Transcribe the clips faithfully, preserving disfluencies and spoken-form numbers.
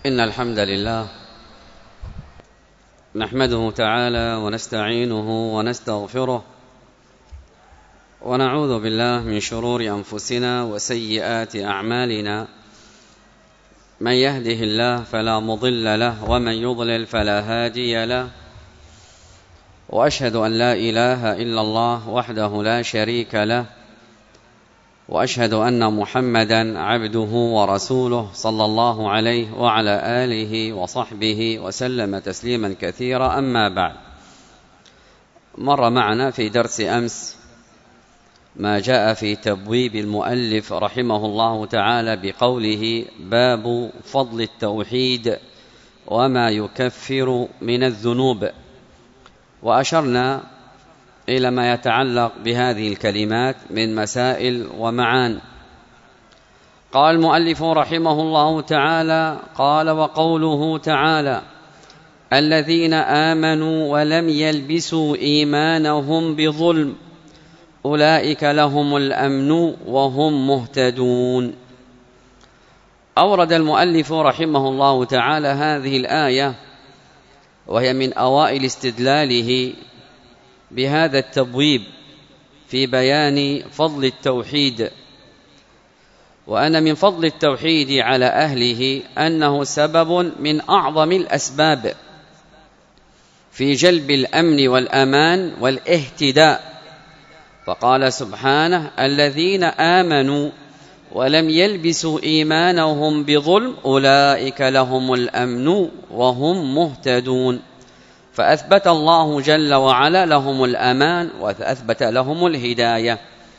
إن الحمد لله نحمده تعالى ونستعينه ونستغفره ونعوذ بالله من شرور أنفسنا وسيئات أعمالنا. من يهده الله فلا مضل له ومن يضلل فلا هادي له، وأشهد أن لا إله إلا الله وحده لا شريك له، وأشهد أن محمدا عبده ورسوله صلى الله عليه وعلى آله وصحبه وسلم تسليما كثيرا. أما بعد، مر معنا في درس أمس ما جاء في تبويب المؤلف رحمه الله تعالى بقوله: باب فضل التوحيد وما يكفر من الذنوب، وأشرنا إلى ما يتعلق بهذه الكلمات من مسائل ومعان. قال المؤلف رحمه الله تعالى: قال وقوله تعالى: الذين آمنوا ولم يلبسوا إيمانهم بظلم أولئك لهم الأمن وهم مهتدون. أورد المؤلف رحمه الله تعالى هذه الآية، وهي من أوائل استدلاله بهذا التبويب في بيان فضل التوحيد، وأن من فضل التوحيد على أهله أنه سبب من أعظم الأسباب في جلب الأمن والأمان والاهتداء. فقال سبحانه: الذين آمنوا ولم يلبسوا إيمانهم بظلم أولئك لهم الأمن وهم مهتدون. فأثبت الله جل وعلا لهم الأمان وأثبت لهم الهداية،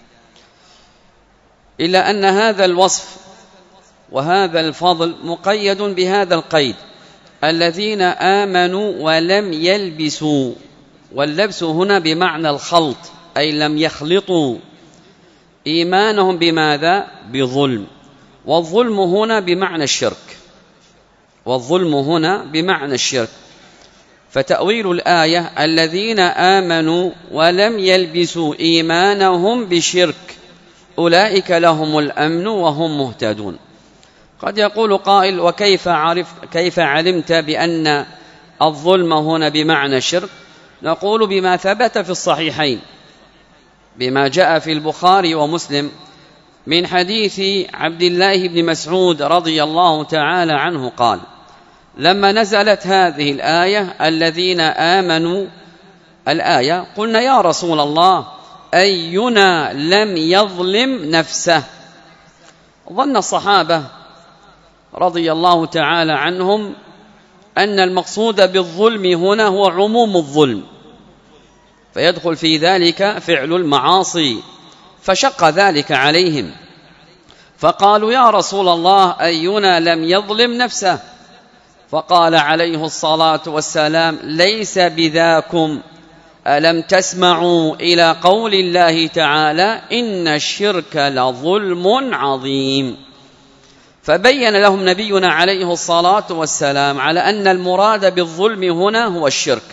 إلا أن هذا الوصف وهذا الفضل مقيد بهذا القيد: الذين آمنوا ولم يلبسوا. واللبس هنا بمعنى الخلط، أي لم يخلطوا إيمانهم بماذا؟ بظلم. والظلم هنا بمعنى الشرك، والظلم هنا بمعنى الشرك. فتأويل الآية: الذين آمنوا ولم يلبسوا إيمانهم بشرك أولئك لهم الأمن وهم مهتدون. قد يقول قائل: وكيف عرف كيف علمت بأن الظلم هنا بمعنى الشرك؟ نقول: بما ثبت في الصحيحين، بما جاء في البخاري ومسلم من حديث عبد الله بن مسعود رضي الله تعالى عنه قال: لما نزلت هذه الآية الذين آمنوا الآية، قلنا: يا رسول الله، أينا لم يظلم نفسه؟ ظن الصحابة رضي الله تعالى عنهم أن المقصود بالظلم هنا هو عموم الظلم، فيدخل في ذلك فعل المعاصي، فشق ذلك عليهم، فقالوا: يا رسول الله، أينا لم يظلم نفسه؟ فقال عليه الصلاة والسلام: ليس بذاكم، ألم تسمعوا إلى قول الله تعالى: إن الشرك لظلم عظيم. فبين لهم نبينا عليه الصلاة والسلام على أن المراد بالظلم هنا هو الشرك،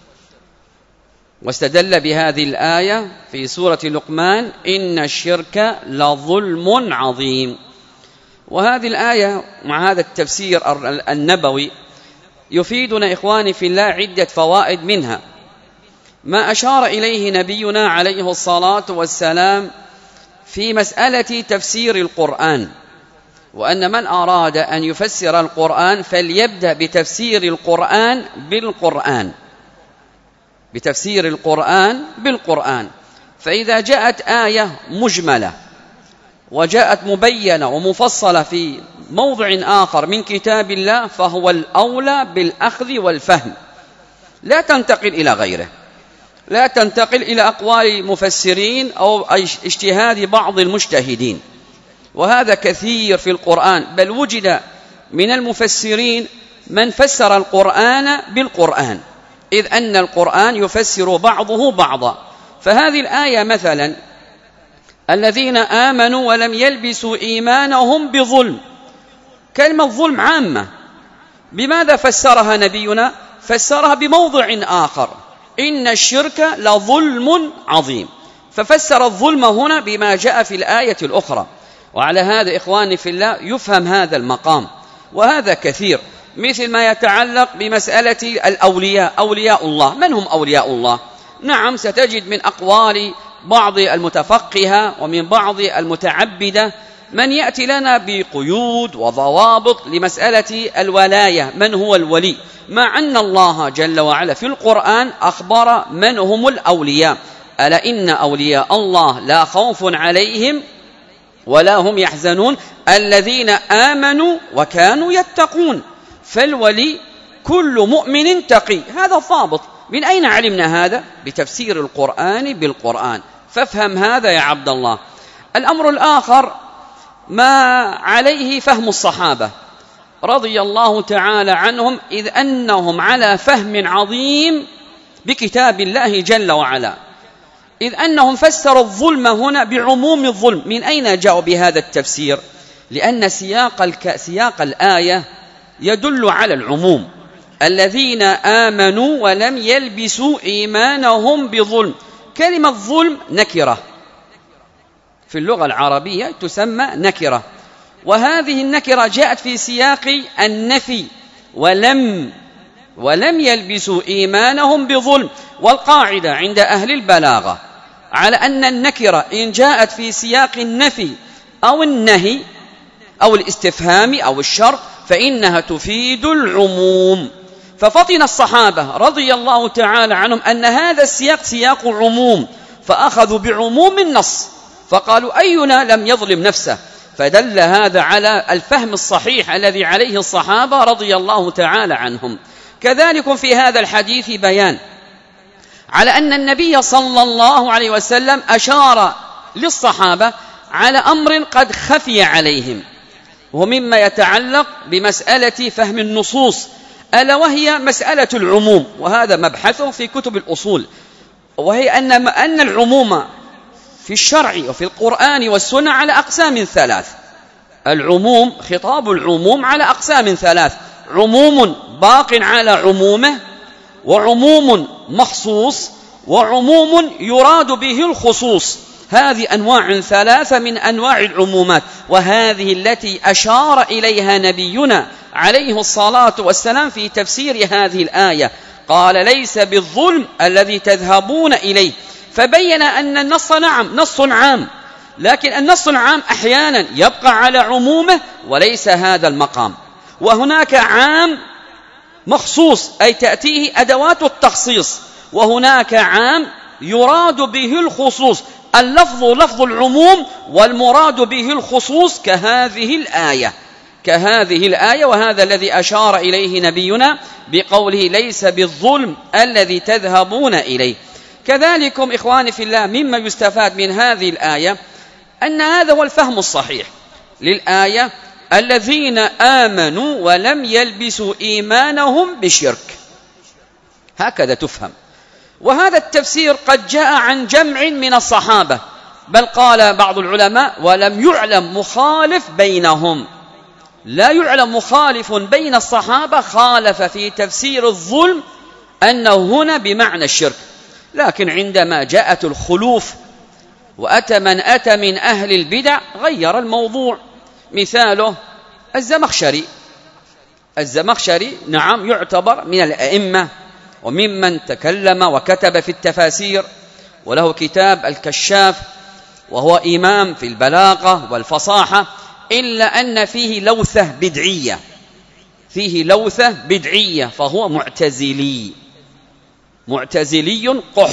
واستدل بهذه الآية في سورة لقمان: إن الشرك لظلم عظيم. وهذه الآية مع هذا التفسير النبوي يفيدنا إخواني في الله عدة فوائد، منها ما أشار إليه نبينا عليه الصلاة والسلام في مسألة تفسير القرآن، وأن من أراد أن يفسر القرآن فليبدأ بتفسير القرآن بالقرآن، بتفسير القرآن بالقرآن. فإذا جاءت آية مجملة وجاءت مبينة ومفصلة في موضع آخر من كتاب الله، فهو الأولى بالأخذ والفهم، لا تنتقل إلى غيره، لا تنتقل إلى أقوال مفسرين أو اجتهاد بعض المجتهدين. وهذا كثير في القرآن، بل وجد من المفسرين من فسر القرآن بالقرآن، إذ أن القرآن يفسر بعضه بعضا. فهذه الآية مثلا: الذين آمنوا ولم يلبسوا إيمانهم بظلم، كلمة ظلم عامة. بماذا فسرها نبينا؟ فسرها بموضع آخر: إن الشرك لظلم عظيم. ففسر الظلم هنا بما جاء في الآية الأخرى. وعلى هذا إخواني في الله يفهم هذا المقام، وهذا كثير. مثل ما يتعلق بمسألة الأولياء، أولياء الله. من هم أولياء الله؟ نعم، ستجد من أقوال بعض المتفقهة ومن بعض المتعبدة من يأتي لنا بقيود وضوابط لمسألة الولاية، من هو الولي، مع أن الله جل وعلا في القرآن أخبر من هم الأولياء. ألا إن أولياء الله لا خوف عليهم ولا هم يحزنون الذين آمنوا وكانوا يتقون. فالولي كل مؤمن تقي، هذا الضابط. من أين علمنا هذا؟ بتفسير القرآن بالقرآن، فافهم هذا يا عبد الله. الأمر الآخر ما عليه فهم الصحابة رضي الله تعالى عنهم، إذ أنهم على فهم عظيم بكتاب الله جل وعلا، إذ أنهم فسروا الظلم هنا بعموم الظلم. من أين جاءوا بهذا التفسير؟ لأن سياق, الك... سياق الآية يدل على العموم، الذين آمنوا ولم يلبسوا إيمانهم بظلم. كلمة ظلم نكرة في اللغة العربية، تسمى نكرة، وهذه النكرة جاءت في سياق النفي، ولم ولم يلبسوا إيمانهم بظلم. والقاعدة عند أهل البلاغة على أن النكرة إن جاءت في سياق النفي أو النهي أو الاستفهام أو الشرط فإنها تفيد العموم. ففطن الصحابة رضي الله تعالى عنهم أن هذا السياق سياق عموم، فأخذوا بعموم النص، فقالوا أينا لم يظلم نفسه. فدل هذا على الفهم الصحيح الذي عليه الصحابة رضي الله تعالى عنهم. كذلك في هذا الحديث بيان على أن النبي صلى الله عليه وسلم أشار للصحابة على أمر قد خفي عليهم، ومما يتعلق بمسألة فهم النصوص، ألا وهي مسألة العموم، وهذا مبحثه في كتب الأصول، وهي أن أن العموم في الشرع وفي القرآن والسنة على أقسام ثلاث. العموم، خطاب العموم على أقسام ثلاث: عموم باق على عمومه، وعموم مخصوص، وعموم يراد به الخصوص. هذه أنواع ثلاثة من أنواع العمومات، وهذه التي أشار إليها نبينا عليه الصلاة والسلام في تفسير هذه الآية. قال: ليس بالظلم الذي تذهبون إليه. فبين أن النص نعم نص عام، لكن النص العام أحيانا يبقى على عمومه وليس هذا المقام، وهناك عام مخصوص أي تأتيه أدوات التخصيص، وهناك عام يراد به الخصوص. اللفظ لفظ العموم والمراد به الخصوص كهذه الآية كهذه الآية وهذا الذي أشار إليه نبينا بقوله: ليس بالظلم الذي تذهبون إليه. كذلكم إخواني في الله، مما يستفاد من هذه الآية أن هذا هو الفهم الصحيح للآية: الذين آمنوا ولم يلبسوا إيمانهم بشرك، هكذا تفهم. وهذا التفسير قد جاء عن جمع من الصحابة، بل قال بعض العلماء: ولم يعلم مخالف بينهم. لا يعلم مخالف بين الصحابة خالف في تفسير الظلم أنه هنا بمعنى الشرك. لكن عندما جاءت الخلوف وأتى من أتى من أهل البدع غير الموضوع. مثاله الزمخشري. الزمخشري نعم يعتبر من الأئمة وممن تكلم وكتب في التفاسير، وله كتاب الكشاف، وهو إمام في البلاغة والفصاحة، إلا أن فيه لوثة بدعية فيه لوثة بدعية فهو معتزلي معتزلي قح.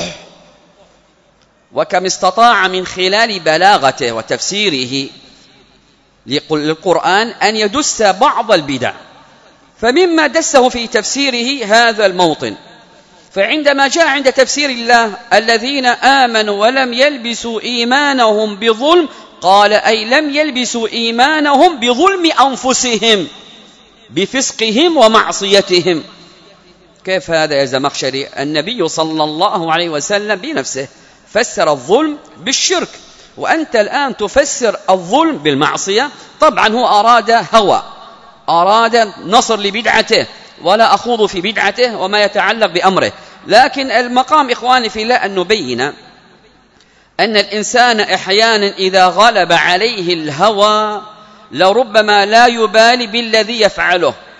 وكم استطاع من خلال بلاغته وتفسيره للقرآن أن يدس بعض البدع، فمما دسه في تفسيره هذا الموطن. فعندما جاء عند تفسير الله: الذين آمنوا ولم يلبسوا إيمانهم بظلم، قال: أي لم يلبسوا إيمانهم بظلم أنفسهم بفسقهم ومعصيتهم. كيف هذا يا زمخشري؟ النبي صلى الله عليه وسلم بنفسه فسر الظلم بالشرك، وأنت الآن تفسر الظلم بالمعصية. طبعا هو أراد هوى، أراد نصر لبدعته، ولا أخوض في بدعته وما يتعلق بأمره. لكن المقام إخواني في الله أن نبين أن الإنسان أحيانا إذا غلب عليه الهوى لربما لا يبالي بالذي يفعله.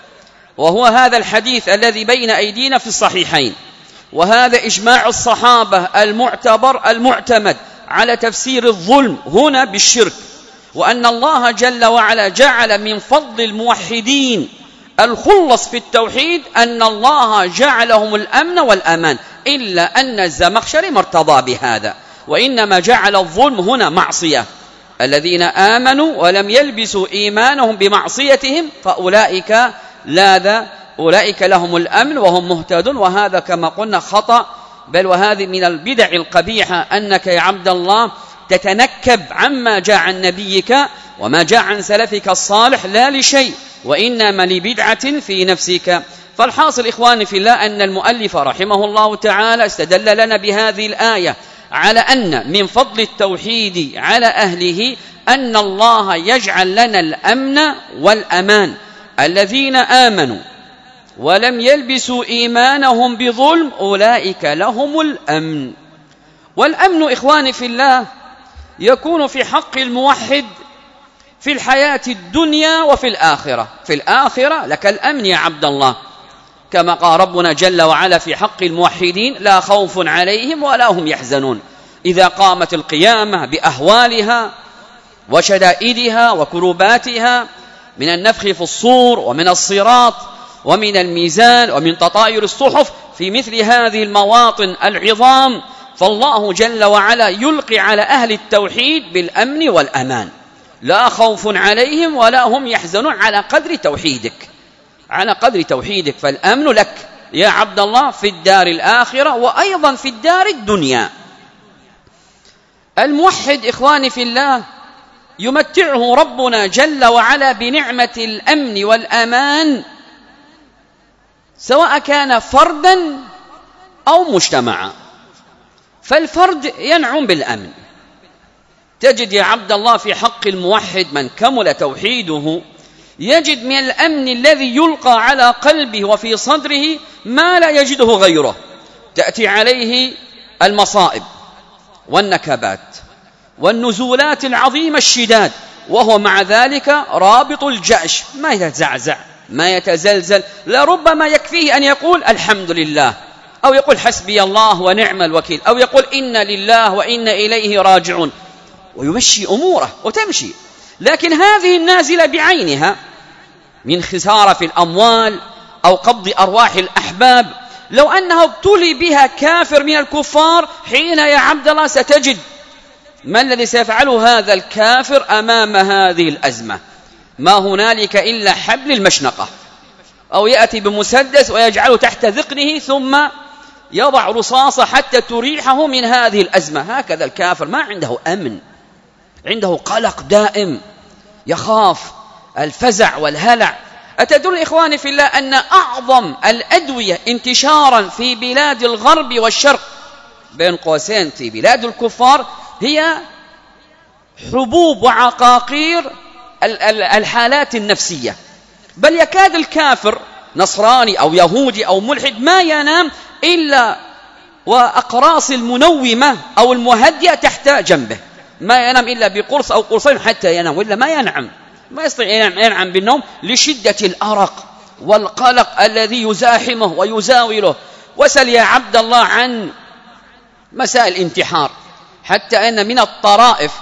وهو هذا الحديث الذي بين أيدينا في الصحيحين، وهذا إجماع الصحابة المعتبر المعتمد على تفسير الظلم هنا بالشرك، وأن الله جل وعلا جعل من فضل الموحدين الخلص في التوحيد أن الله جعلهم الأمن والأمان، إلا أن الزمخشري ما ارتضى بهذا، وإنما جعل الظلم هنا معصية. الذين آمنوا ولم يلبسوا إيمانهم بمعصيتهم فأولئك لا أولئك لهم الأمن وهم مهتدون. وهذا كما قلنا خطأ، بل وهذه من البدع القبيحة أنك يا عبد الله تتنكب عما جاء عن نبيك وما جاء عن سلفك الصالح لا لشيء، وإنما لبدعة في نفسك. فالحاصل إخواني في الله أن المؤلف رحمه الله تعالى استدل لنا بهذه الآية على أن من فضل التوحيد على أهله أن الله يجعل لنا الأمن والأمان. الذين آمنوا ولم يلبسوا إيمانهم بظلم أولئك لهم الأمن. والأمن إخواني في الله يكون في حق الموحد في الحياة الدنيا وفي الآخرة. في الآخرة لك الأمن يا عبد الله، كما قال ربنا جل وعلا في حق الموحدين لا خوف عليهم ولا هم يحزنون إذا قامت القيامة بأهوالها وشدائدها وكروباتها من النفخ في الصور ومن الصراط ومن الميزان ومن تطاير الصحف. في مثل هذه المواطن العظام فالله جل وعلا يلقي على أهل التوحيد بالأمن والأمان، لا خوف عليهم ولا هم يحزنون، على قدر توحيدك، على قدر توحيدك. فالأمن لك يا عبد الله في الدار الآخرة وأيضا في الدار الدنيا. الموحد إخواني في الله يمتعه ربنا جل وعلا بنعمة الأمن والأمان، سواء كان فردا أو مجتمعا. فالفرد ينعم بالأمن، تجد يا عبد الله في حق الموحد من كمل توحيده يجد من الأمن الذي يلقى على قلبه وفي صدره ما لا يجده غيره. تأتي عليه المصائب والنكبات والنزولات العظيمة الشداد، وهو مع ذلك رابط الجأش، ما يتزعزع ما يتزلزل، لربما يكفيه أن يقول الحمد لله، أو يقول حسبي الله ونعم الوكيل، أو يقول إن لله وإن إليه راجعون، ويمشي أموره وتمشي. لكن هذه النازلة بعينها من خسارة في الأموال أو قبض أرواح الأحباب، لو أنه ابتلي بها كافر من الكفار، حين يا عبد الله ستجد ما الذي سيفعله هذا الكافر أمام هذه الأزمة؟ ما هنالك إلا حبل المشنقة، أو يأتي بمسدس ويجعله تحت ذقنه ثم يضع رصاصة حتى تريحه من هذه الأزمة. هكذا الكافر ما عنده أمن، عنده قلق دائم، يخاف الفزع والهلع. أتدرون إخواني في الله أن أعظم الأدوية انتشارا في بلاد الغرب والشرق بين قوسين في بلاد الكفار هي حبوب وعقاقير الحالات النفسية. بل يكاد الكافر نصراني أو يهودي أو ملحد ما ينام إلا وأقراص المنومة أو المهدئة تحت جنبه، ما ينام إلا بقرص أو قرصين حتى ينام، وإلا ما ينعم، ما يستطيع ينعم, ينعم بالنوم لشدة الأرق والقلق الذي يزاحمه ويزاوله. وسل يا عبد الله عن مسائل الانتحار، حتى أن من الطرائف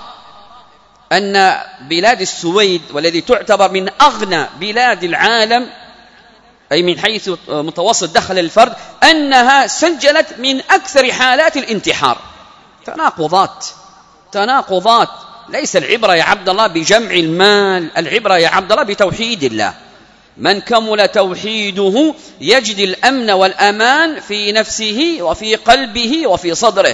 أن بلاد السويد والذي تعتبر من أغنى بلاد العالم، أي من حيث متوسط دخل الفرد، أنها سجلت من أكثر حالات الانتحار. تناقضات تناقضات. ليس العبرة يا عبد الله بجمع المال، العبرة يا عبد الله بتوحيد الله. من كمل توحيده يجد الأمن والأمان في نفسه وفي قلبه وفي صدره.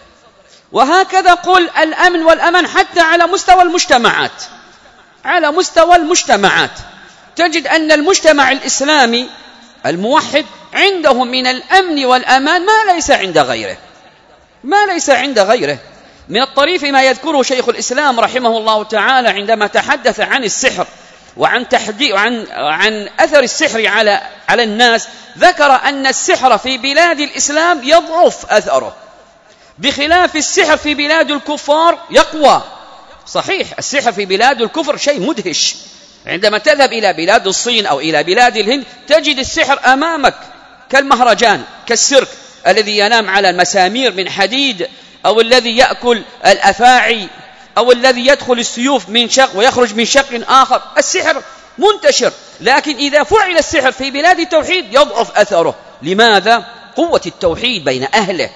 وهكذا قل الأمن والأمان حتى على مستوى المجتمعات، على مستوى المجتمعات تجد أن المجتمع الإسلامي الموحد عنده من الأمن والأمان ما ليس عند غيره، ما ليس عند غيره. من الطريف ما يذكره شيخ الإسلام رحمه الله تعالى عندما تحدث عن السحر وعن تحديد وعن عن أثر السحر على على الناس، ذكر أن السحر في بلاد الإسلام يضعف أثره، بخلاف السحر في بلاد الكفار يقوى. صحيح السحر في بلاد الكفر شيء مدهش، عندما تذهب إلى بلاد الصين أو إلى بلاد الهند تجد السحر أمامك كالمهرجان، كالسيرك الذي ينام على المسامير من حديد، أو الذي يأكل الأفاعي، أو الذي يدخل السيوف من شق ويخرج من شق آخر. السحر منتشر، لكن إذا فعل السحر في بلاد التوحيد يضعف أثره. لماذا؟ قوة التوحيد بين أهله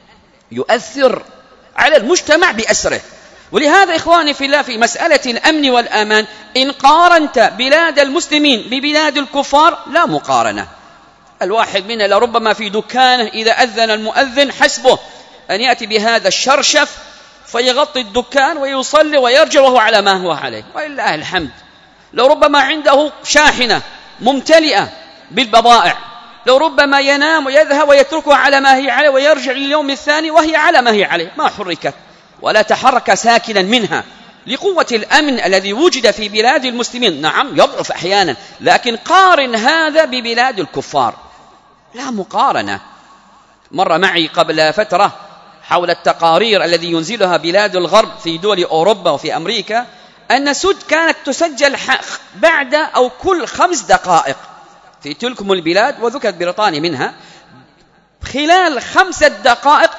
يؤثر على المجتمع بأسره. ولهذا إخواني في الله، في مسألة الأمن والأمان إن قارنت بلاد المسلمين ببلاد الكفار لا مقارنة. الواحد منا لربما في دكانه إذا أذن المؤذن حسبه أن يأتي بهذا الشرشف فيغطي الدكان ويصلي ويرجع وهو على ما هو عليه، ولله الحمد. لو ربما عنده شاحنة ممتلئة بالبضائع، لو ربما ينام ويذهب ويتركها على ما هي عليه ويرجع اليوم الثاني وهي على ما هي عليه، ما حركت ولا تحرك ساكنا منها، لقوة الأمن الذي وجد في بلاد المسلمين. نعم يضعف أحيانا، لكن قارن هذا ببلاد الكفار، لا مقارنة. مر معي قبل فترة حول التقارير الذي ينزلها بلاد الغرب في دول أوروبا وفي أمريكا، أن سج كانت تسجل بعد أو كل خمس دقائق في تلكم البلاد، وذكرت بريطانيا منها، خلال خمسة دقائق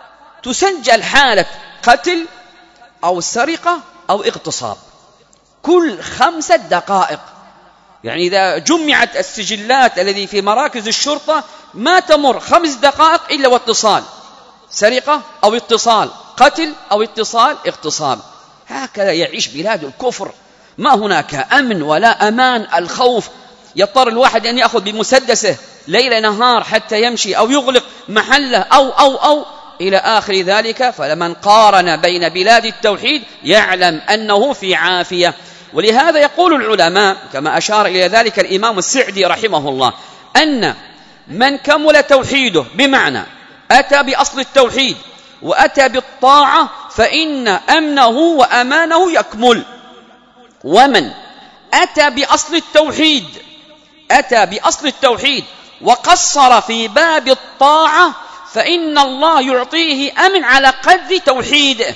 تسجل حالة قتل أو سرقة أو اغتصاب، كل خمسة دقائق. يعني إذا جمعت السجلات الذي في مراكز الشرطة ما تمر خمس دقائق إلا واتصال، سرقة أو اتصال، قتل أو اتصال اغتصاب. هكذا يعيش بلاد الكفر، ما هناك أمن ولا أمان، الخوف. يضطر الواحد أن يأخذ بمسدسه ليل نهار حتى يمشي، أو يغلق محله، أو أو أو إلى آخر ذلك. فلمن قارن بين بلاد التوحيد يعلم أنه في عافية. ولهذا يقول العلماء كما أشار إلى ذلك الإمام السعدي رحمه الله، أن من كمل توحيده، بمعنى أتى بأصل التوحيد وأتى بالطاعة، فإن أمنه وأمانه يكمل. ومن أتى بأصل التوحيد أتى بأصل التوحيد وقصر في باب الطاعة، فإن الله يعطيه أمن على قدر توحيده،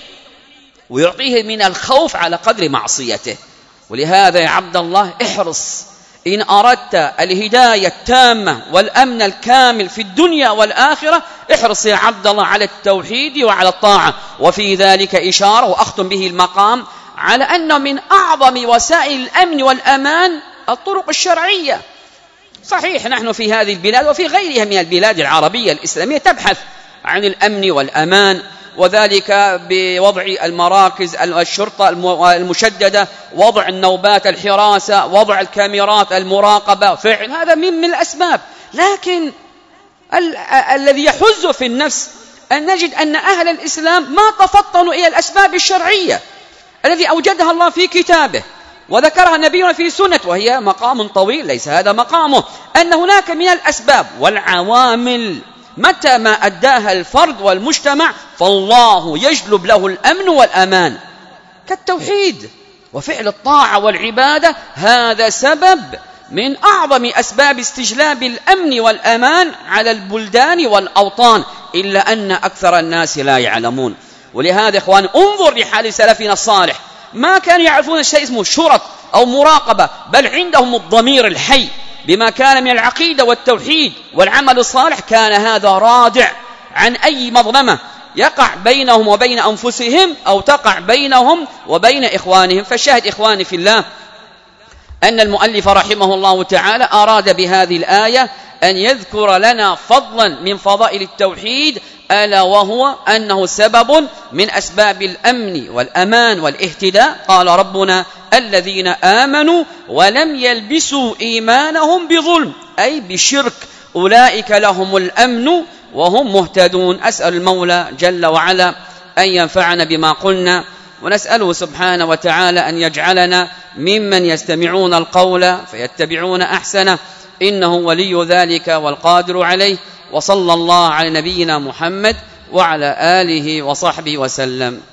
ويعطيه من الخوف على قدر معصيته. ولهذا يا عبد الله احرص إن أردت الهداية التامة والأمن الكامل في الدنيا والآخرة، احرص يا عبد الله على التوحيد وعلى الطاعة. وفي ذلك إشارة وأختم به المقام على أنه من أعظم وسائل الأمن والأمان الطرق الشرعية. صحيح نحن في هذه البلاد وفي غيرها من البلاد العربية الإسلامية تبحث عن الأمن والأمان، وذلك بوضع المراكز الشرطة المشددة، وضع النوبات الحراسة، وضع الكاميرات المراقبة، فعل هذا من من الأسباب. لكن ال الذي يحز في النفس أن نجد أن أهل الإسلام ما تفطنوا إلى الأسباب الشرعية الذي أوجدها الله في كتابه وذكرها نبينا في سنة، وهي مقام طويل ليس هذا مقامه. أن هناك من الأسباب والعوامل متى ما أداها الفرد والمجتمع فالله يجلب له الأمن والأمان، كالتوحيد وفعل الطاعة والعبادة. هذا سبب من أعظم أسباب استجلاب الأمن والأمان على البلدان والأوطان، إلا أن أكثر الناس لا يعلمون. ولهذا إخوان انظر لحال سلفنا الصالح، ما كانوا يعرفون شيء اسمه شرط أو مراقبة، بل عندهم الضمير الحي بما كان من العقيدة والتوحيد والعمل الصالح. كان هذا رادع عن أي مظلمة يقع بينهم وبين أنفسهم أو تقع بينهم وبين إخوانهم. فالشاهد إخواني في الله أن المؤلف رحمه الله تعالى أراد بهذه الآية أن يذكر لنا فضلا من فضائل التوحيد، ألا وهو أنه سبب من أسباب الأمن والأمان والاهتداء. قال ربنا الذين آمنوا ولم يلبسوا إيمانهم بظلم، أي بشرك، أولئك لهم الأمن وهم مهتدون. أسأل المولى جل وعلا أن ينفعنا بما قلنا، ونسأله سبحانه وتعالى أن يجعلنا ممن يستمعون القول فيتبعون أحسنه، إنه ولي ذلك والقادر عليه. وصلى الله على نبينا محمد وعلى آله وصحبه وسلم.